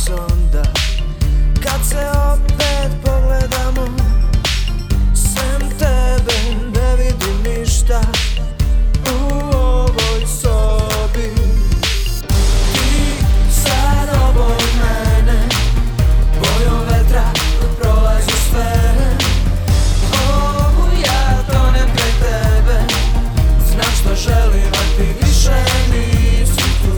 onda kad se opet pogledamo, sem tebe ne vidim ništa u ovoj sobi. Ti sad oboj mene, bojom vetra koji prolazi sve. Ja tonem kraj tebe, znam što želim, a ti više nisi tu.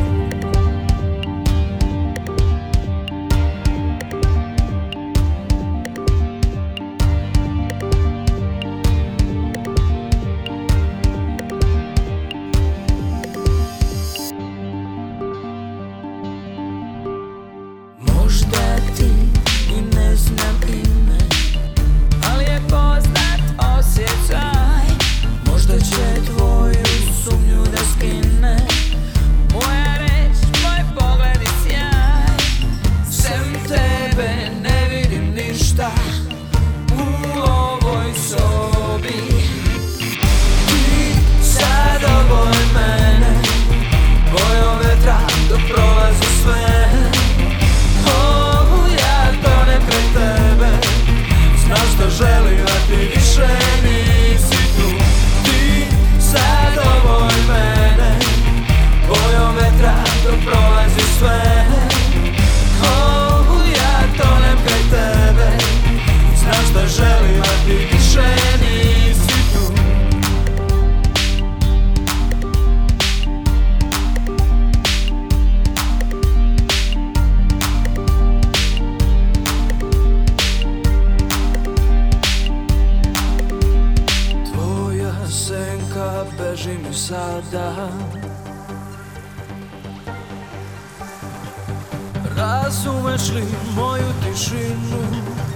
Možda ti i ne znam ime, ali je poznat osjećaj. Možda će tvoju sumnju da skine moja reč, moj pogled i sjaj. Sem tebe ne vidim ništa u ovoj sobi. Ti sad oboj mene, bojom vetra dok prolazi sve. Ja tonem kraj tebe, znam što želim, a ti više nisi tu. Ti sad oboj mene, bojom vetra dok prolazi sve. Ja tonem kraj tebe, znam što želim, a ti više nisi tu. Senka beži mi sada, razumeš li moju tišinu?